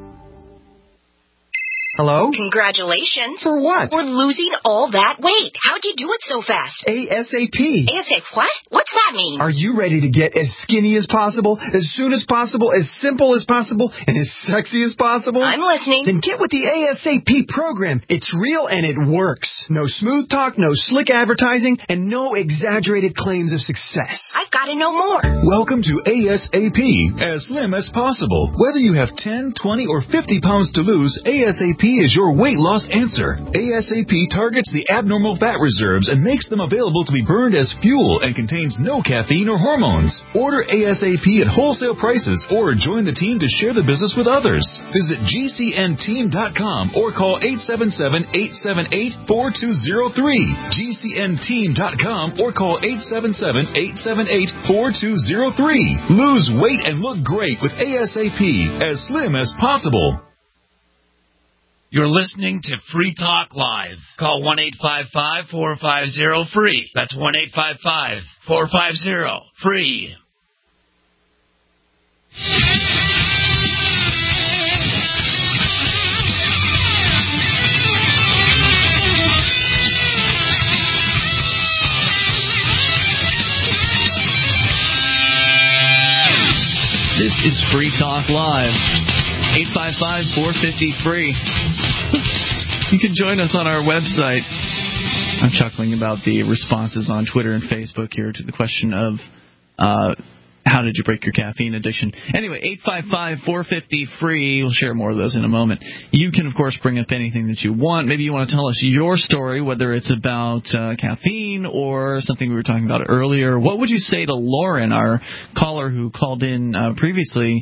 Hello? Congratulations. For what? For losing all that weight. How'd you do it so fast? ASAP. ASAP what? What's that mean? Are you ready to get as skinny as possible, as soon as possible, as simple as possible, and as sexy as possible? I'm listening. Then get with the ASAP program. It's real and it works. No smooth talk, no slick advertising, and no exaggerated claims of success. I've got to know more. Welcome to ASAP, as slim as possible. Whether you have 10, 20, or 50 pounds to lose, ASAP is your weight loss answer. ASAP targets the abnormal fat reserves and makes them available to be burned as fuel and contains no caffeine or hormones. Order ASAP at wholesale prices or join the team to share the business with others. Visit GCNteam.com or call 877-878-4203. GCNteam.com or call 877-878-4203. Lose weight and look great with ASAP, as slim as possible. You're listening to Free Talk Live. Call 1-855-450-FREE. That's 1-855-450-FREE. This is Free Talk Live. 855-450-FREE. You can join us on our website. I'm chuckling about the responses on Twitter and Facebook here to the question of how did you break your caffeine addiction? Anyway, 855-450-FREE. We'll share more of those in a moment. You can, of course, bring up anything that you want. Maybe you want to tell us your story, whether it's about caffeine or something we were talking about earlier. What would you say to Lauren, our caller who called in previously,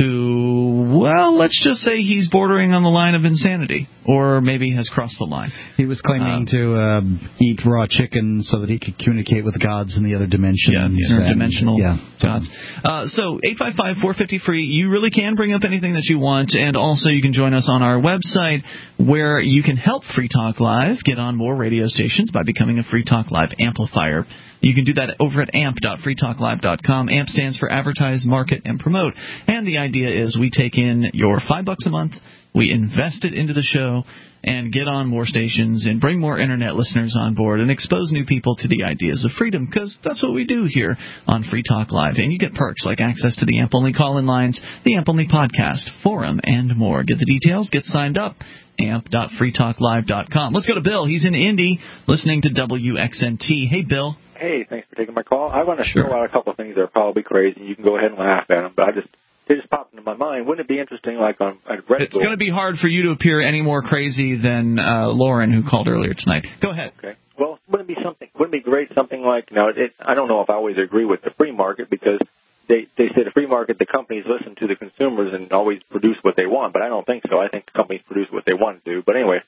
who, well, let's just say he's bordering on the line of insanity, or maybe has crossed the line. He was claiming to eat raw chicken so that he could communicate with gods in the other dimensions. Yeah, the interdimensional gods. So 855-450-FREE. You really can bring up anything that you want, and also you can join us on our website where you can help Free Talk Live get on more radio stations by becoming a Free Talk Live amplifier. You can do that over at amp.freetalklive.com. AMP stands for Advertise, Market, and Promote. And the idea is we take in your $5 a month, we invest it into the show, and get on more stations and bring more Internet listeners on board and expose new people to the ideas of freedom, because that's what we do here on Free Talk Live. And you get perks like access to the AMP-only call-in lines, the AMP-only podcast, forum, and more. Get the details. Get signed up. amp.freetalklive.com. Let's go to Bill. He's in Indy listening to WXNT. Hey, Bill. Hey, thanks for taking my call. I want to throw out a couple of things that are probably crazy. You can go ahead and laugh at them, but they just popped into my mind. Wouldn't it be interesting, like on Red Bull? It's going to be hard for you to appear any more crazy than Lauren, who called earlier tonight. Go ahead. Okay. Well, wouldn't it be great something like, I don't know if I always agree with the free market, because they say the free market, the companies listen to the consumers and always produce what they want, but I don't think so. I think the companies produce what they want to do. But anyway.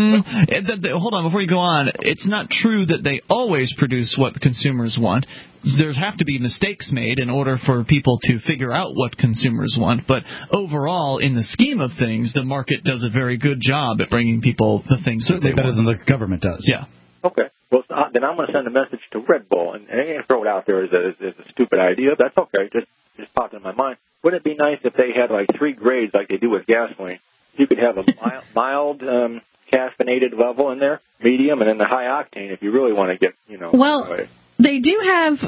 Hold on, before you go on, it's not true that they always produce what the consumers want. There have to be mistakes made in order for people to figure out what consumers want. But overall, in the scheme of things, the market does a very good job at bringing people the things that they want. Better than the government does. Yeah. Okay. Well, then I'm going to send a message to Red Bull, and I'm going to throw it out there as a stupid idea. That's okay. Just popped in my mind. Wouldn't it be nice if they had like 3 grades like they do with gasoline? You could have a mild caffeinated level in there, medium, and then the high octane if you really want to get, Well, they do have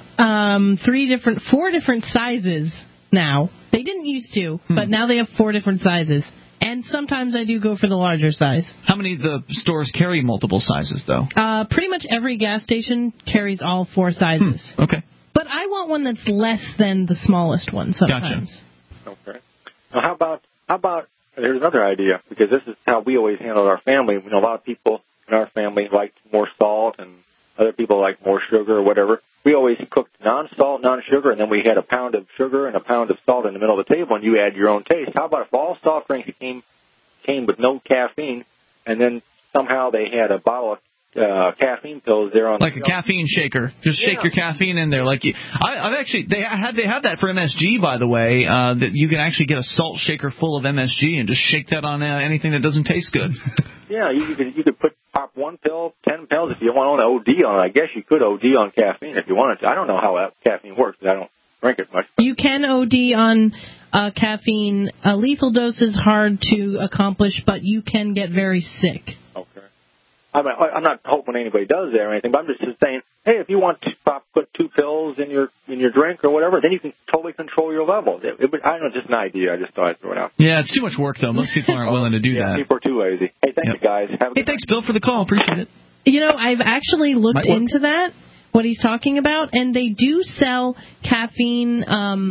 4 different sizes now. They didn't used to, but now they have 4 different sizes. And sometimes I do go for the larger size. How many of the stores carry multiple sizes, though? Pretty much every gas station carries all 4 sizes. Okay. But I want one that's less than the smallest one sometimes. Gotcha. Okay. Now, how about, there's another idea, because this is how we always handled our family. You know, a lot of people in our family like more salt, and other people like more sugar or whatever. We always cooked non-salt, non-sugar, and then we had a pound of sugar and a pound of salt in the middle of the table, and you add your own taste. How about if all soft drinks came with no caffeine, and then somehow they had a bottle of caffeine pills there on like the a caffeine shaker. Just shake your caffeine in there. Like I've actually they have that for MSG, by the way. That you can actually get a salt shaker full of MSG and just shake that on anything that doesn't taste good. Yeah, you could pop 1 pill, 10 pills if you want to OD on it. I guess you could OD on caffeine if you wanted to. I don't know how that caffeine works because I don't drink it much. You can OD on caffeine. A lethal dose is hard to accomplish, but you can get very sick. Okay. I'm not hoping anybody does that or anything, but I'm just saying, hey, if you want to put 2 pills in your drink or whatever, then you can totally control your levels. I don't know, just an idea. I just thought I'd throw it out. Yeah, it's too much work, though. Most people aren't willing to do that. People are too lazy. Hey, thank you, guys. Hey, thanks, Bill, for the call. Appreciate it. You know, I've actually looked into that, what he's talking about, and they do sell caffeine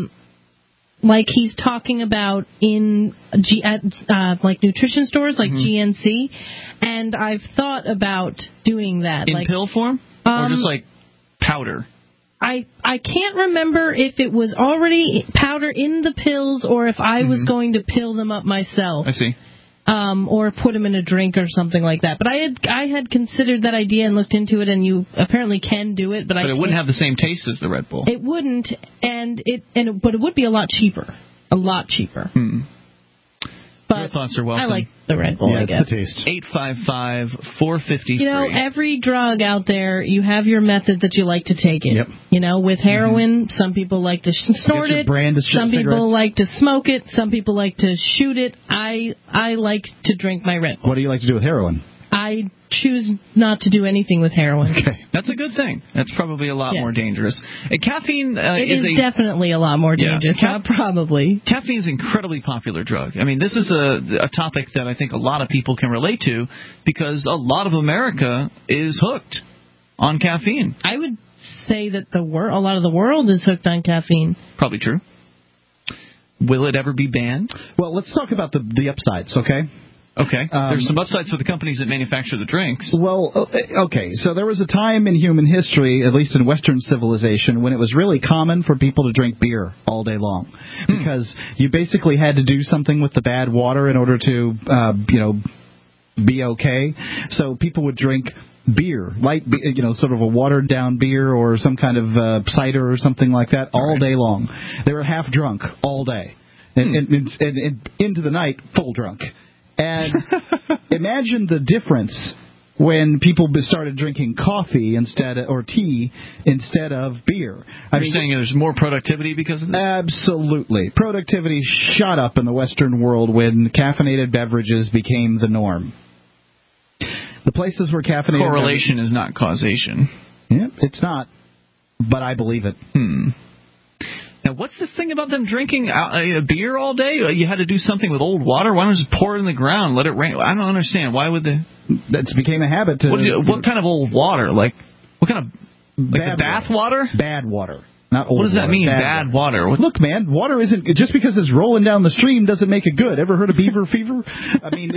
like he's talking about in like nutrition stores like GNC, and I've thought about doing that. In pill form? Or just like powder? I can't remember if it was already powder in the pills or if I was going to pill them up myself. I see. Or put them in a drink or something like that. But I had considered that idea and looked into it, and you apparently can do it. But it wouldn't have the same taste as the Red Bull. It wouldn't, but it would be a lot cheaper. A lot cheaper. But your thoughts are welcome. I like the Red Bull, I guess. The taste. 855-450-FREE. You know, every drug out there, you have your method that you like to take it. Yep. You know, with heroin, some people like to snort it. Some people like to smoke it. Some people like to shoot it. I like to drink my Red Bull. What do you like to do with heroin? I choose not to do anything with heroin. Okay. That's a good thing. That's probably a lot more dangerous. Caffeine is definitely a lot more dangerous. Probably. Caffeine is an incredibly popular drug. I mean, this is a topic that I think a lot of people can relate to because a lot of America is hooked on caffeine. I would say that a lot of the world is hooked on caffeine. Probably true. Will it ever be banned? Well, let's talk about the upsides, okay? Okay. There's some upsides for the companies that manufacture the drinks. Well, okay. So there was a time in human history, at least in Western civilization, when it was really common for people to drink beer all day long. Because you basically had to do something with the bad water in order to, be okay. So people would drink beer, light, sort of a watered-down beer or some kind of cider or something like that all day long. They were half drunk all day. And into the night, full drunk. And imagine the difference when people started drinking coffee or tea instead of beer. You're saying there's more productivity because of this? Absolutely. Productivity shot up in the Western world when caffeinated beverages became the norm. The places where caffeinated correlation is not causation. Yeah, it's not, but I believe it. Now, what's this thing about them drinking a beer all day? You had to do something with old water? Why don't you just pour it in the ground, let it rain? I don't understand. Why would they? That became a habit. What kind of old water? Like, what kind of... Like the bath water? Bad water. Not old what does that water, mean, bad water? Look, man, water isn't... Just because it's rolling down the stream doesn't make it good. Ever heard of beaver fever? I mean,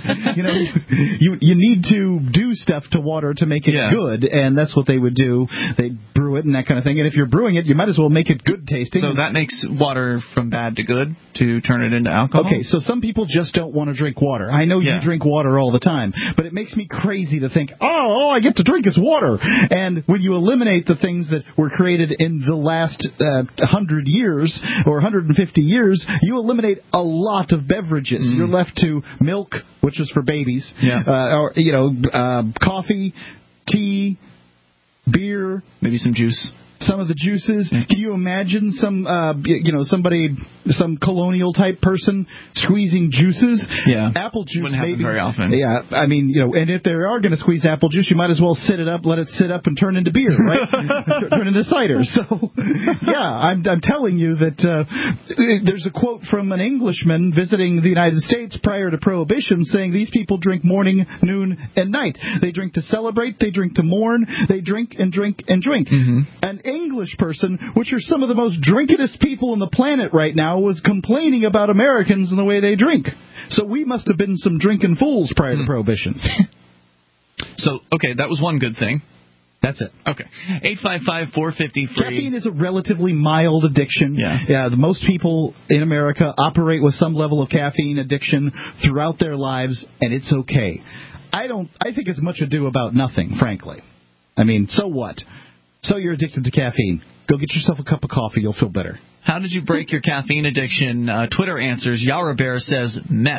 you need to do stuff to water to make it good, and that's what they would do. They'd brew it and that kind of thing. And if you're brewing it, you might as well make it good tasting. So that makes water from bad to good to turn it into alcohol? Okay, so some people just don't want to drink water. I know you drink water all the time, but it makes me crazy to think, all I get to drink is water. And when you eliminate the things that were created in the last 100 years or 150 years, you eliminate a lot of beverages. You're left to milk, which is for babies, or coffee, tea, beer, maybe some juice. Some of the juices. Can you imagine some colonial type person squeezing juices? Yeah. Apple juice wouldn't happen very often. Yeah, I mean, and if they are going to squeeze apple juice, you might as well let it sit up and turn into beer, right? Turn into cider. So, yeah, I'm telling you that there's a quote from an Englishman visiting the United States prior to Prohibition saying these people drink morning, noon, and night. They drink to celebrate. They drink to mourn. They drink and drink and drink. Mm-hmm. An English person, which are some of the most drinkingest people on the planet right now, was complaining about Americans and the way they drink. So we must have been some drinking fools prior to Prohibition. So, okay, that was one good thing. That's it. Okay. 855-450-FREE. Caffeine is a relatively mild addiction. Yeah. Most people in America operate with some level of caffeine addiction throughout their lives, and it's okay. I think it's much ado about nothing, frankly. I mean, so what? So you're addicted to caffeine. Go get yourself a cup of coffee. You'll feel better. How did you break your caffeine addiction? Twitter answers. Yara Bear says meth.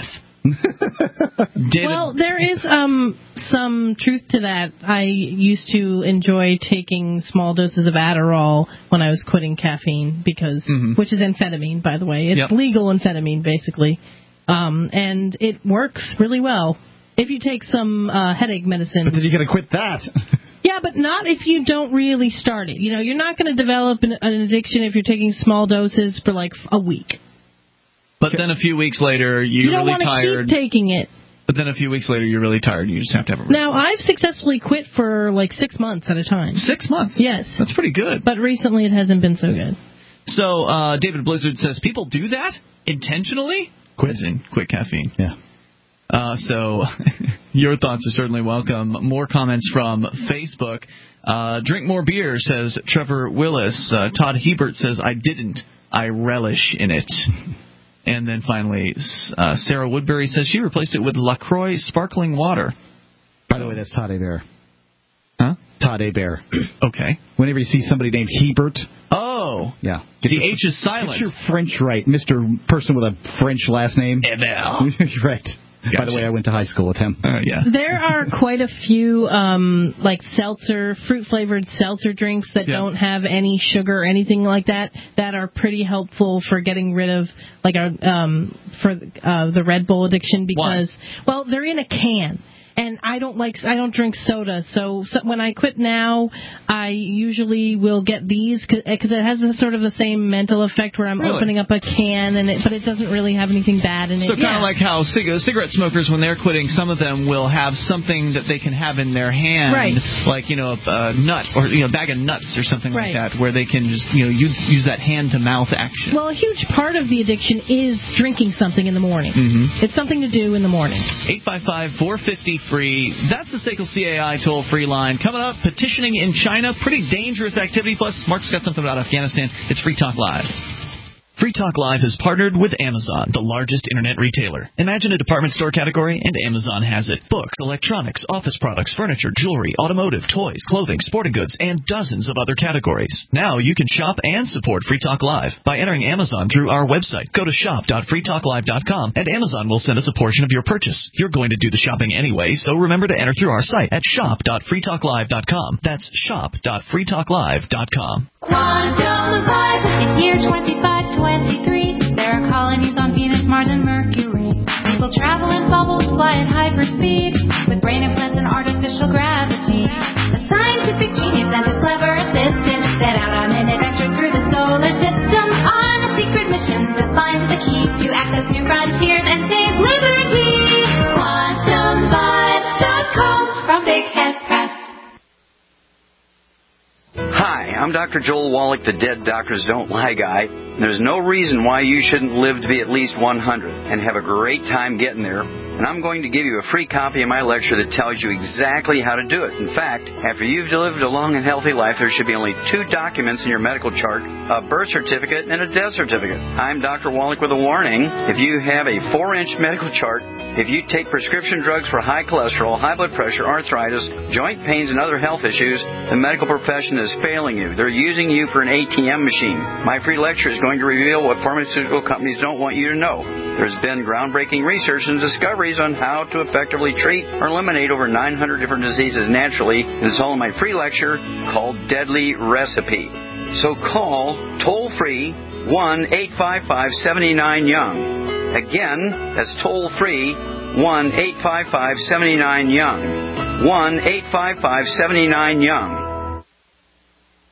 Well, there is some truth to that. I used to enjoy taking small doses of Adderall when I was quitting caffeine because, which is amphetamine, by the way. It's legal amphetamine, basically. And it works really well if you take some headache medicine. But then you got to quit that. Yeah, but not if you don't really start it. You're not going to develop an addiction if you're taking small doses for like a week. But then a few weeks later, you don't really tired. You don't want to keep taking it. But then a few weeks later, you're really tired. You just have to have a... Now, I've successfully quit for like 6 months at a time. 6 months? Yes. That's pretty good. But recently it hasn't been so good. So, David Blizzard says, people do that intentionally? Quit caffeine. Yeah. So, your thoughts are certainly welcome. More comments from Facebook. Drink more beer, says Trevor Willis. Todd Hebert says, I didn't. I relish in it. And then finally, Sarah Woodbury says she replaced it with LaCroix sparkling water. By the way, that's Todd Hebert. Huh? Todd Hebert. Okay. Whenever you see somebody named Hebert. Oh. Yeah. The H is silent. Get your French right, Mr. Person with a French last name. Hebert. Right. Gotcha. By the way, I went to high school with him. Yeah. There are quite a few like fruit-flavored seltzer drinks that don't have any sugar or anything like that are pretty helpful for getting rid of the Red Bull addiction because, well, they're in a can. And I don't drink soda, so when I quit now, I usually will get these because it has sort of the same mental effect where I'm opening up a can, but it doesn't really have anything bad in it. So kind of like how cigarette smokers, when they're quitting, some of them will have something that they can have in their hand, like a nut or a bag of nuts or something like that, where they can just use that hand to mouth action. Well, a huge part of the addiction is drinking something in the morning. Mm-hmm. It's something to do in the morning. 855-450-FREE. That's the SACL CAI toll-free line. Coming up, petitioning in China. Pretty dangerous activity. Plus, Mark's got something about Afghanistan. It's Free Talk Live. Free Talk Live has partnered with Amazon, the largest internet retailer. Imagine a department store category, and Amazon has it. Books, electronics, office products, furniture, jewelry, automotive, toys, clothing, sporting goods, and dozens of other categories. Now you can shop and support Free Talk Live by entering Amazon through our website. Go to shop.freetalklive.com, and Amazon will send us a portion of your purchase. You're going to do the shopping anyway, so remember to enter through our site at shop.freetalklive.com. That's shop.freetalklive.com. Quantum Life, it's year 2523. There are colonies on Venus, Mars, and Mercury. People travel in bubbles, fly at hyperspeed, with brain implants and artificial gravity. A scientific genius and his clever assistant set out on an adventure through the solar system on a secret mission to find the key to access new frontiers and save liberty. QuantumVibes.com from Big Head Press. Hi, I'm Dr. Joel Wallach, the Dead Doctors Don't Lie guy. There's no reason why you shouldn't live to be at least 100 and have a great time getting there. And I'm going to give you a free copy of my lecture that tells you exactly how to do it. In fact, after you've lived a long and healthy life, there should be only 2 documents in your medical chart, a birth certificate and a death certificate. I'm Dr. Wallach with a warning. If you have a 4-inch medical chart, if you take prescription drugs for high cholesterol, high blood pressure, arthritis, joint pains, and other health issues, the medical profession is failing you. They're using you for an ATM machine. My free lecture is going to reveal what pharmaceutical companies don't want you to know. There's been groundbreaking research and discoveries on how to effectively treat or eliminate over 900 different diseases naturally, and it's all in my free lecture called Deadly Recipe. So call toll-free 1-855-79-YOUNG. Again, that's toll-free 1-855-79-YOUNG. 1-855-79-YOUNG.